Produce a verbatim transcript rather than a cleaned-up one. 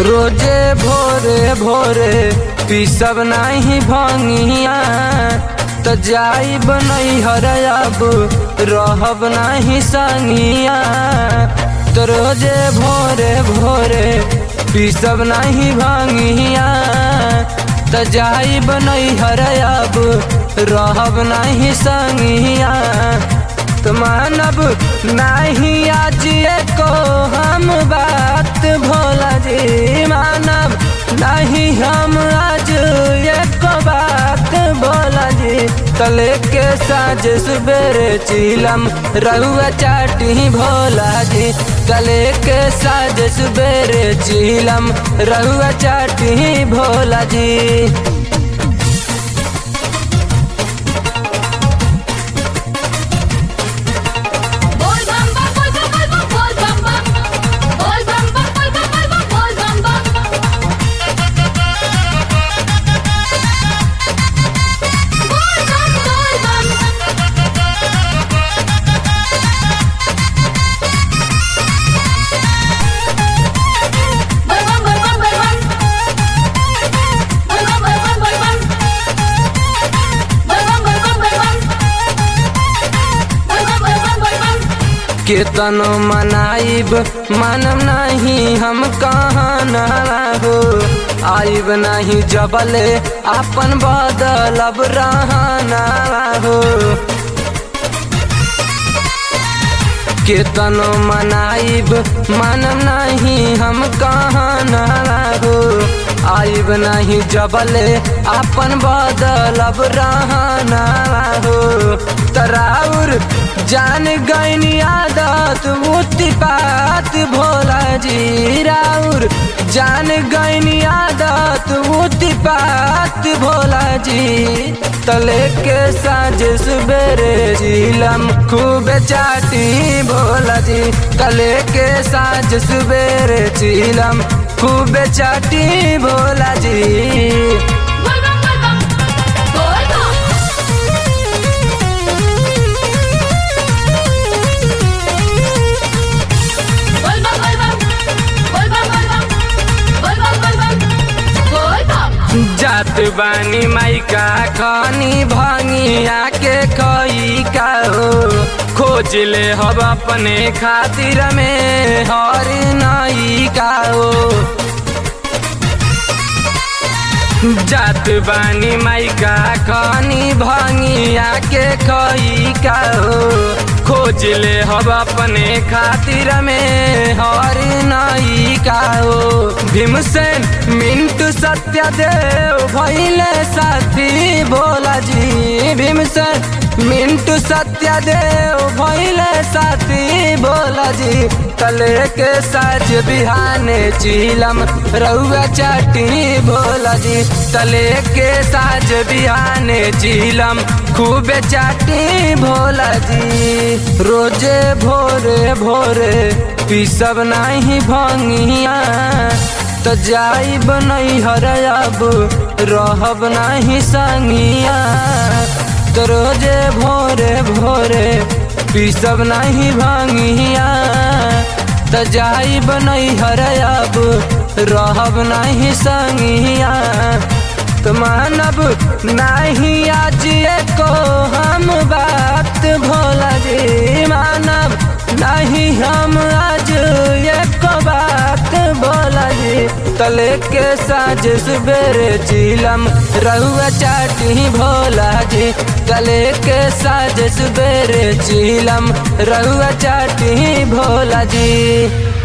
रोजे भोरे भोरे पीसब नहीं भंगिया तो जाइब नहीं हरब रहब नहीं संगिया। तो रोजे भोरे भोरे पीसब नहीं भंगिया तो जाइब नहीं हरब रहब नहीं संगिया। तो मानब नहीं आज को हम बात भोला जी, मानब नहीं हम आज एक बात भोला जी। तले के साँझ सुबेरे चिलम रहुआ चाटी भोला जी, तले के साँझ सुबेरे चिलम रहुआ चाटी भोला जी। केतनो मनाइब मानम नहीं हम कहाँ ना हो, आइब नहीं जबले अपन बदलब रहना हो। केतनो मनाइब मानम नहीं हम कहाँ ना हो, आइब नहीं जबले अपन बदलब रहना हो। तराउर जान गईनी आदत उत्पात भोला जी, राउर जान गईनी आदत उत्पात भोला जी। तले के साँझ सुबेरे चिलम खूब चाटी भोला जी, तले के साँझ सुबेरे चिलम खूब चाटी भोला जी। जात बानी माइका खानी भांगिया के खई का हो, खोज ले हब अपने खातिर में हर नई का हो। जात बानी माइका खानी भांगिया के खई का हो, खोज ले हब अपने खातिर में हर नई का हो। भीमसेन मिंटू सत्यदेव भइले साथी भोला जी, भीमसेन मिंटू सत्यदेव भइले साथी भोला जी। तले के साँझ बिहाने चिलम रहुआ चाटी भोला जी, तले के साँझ बिहाने चिलम खूब चाटी भोला जी। रोजे भोरे भोरे पीसब नहीं भंगिया तो जाइब नहीं हरब रहब नहीं संगिया। तो रोजे भोरे भोरे पीसब नहीं भंगिया तो जाइब नहीं हरब रहब नहीं संगिया। तो मानब नहीं आज को हम बात भोला जी, मानब नहीं हम आज एक बात भोला जी। तले के साँझ सुबेरे चिलम रहुआ चाटी भोला जी, तले के साँझ सुबेरे चिलम रहुआ चाटी भोला जी।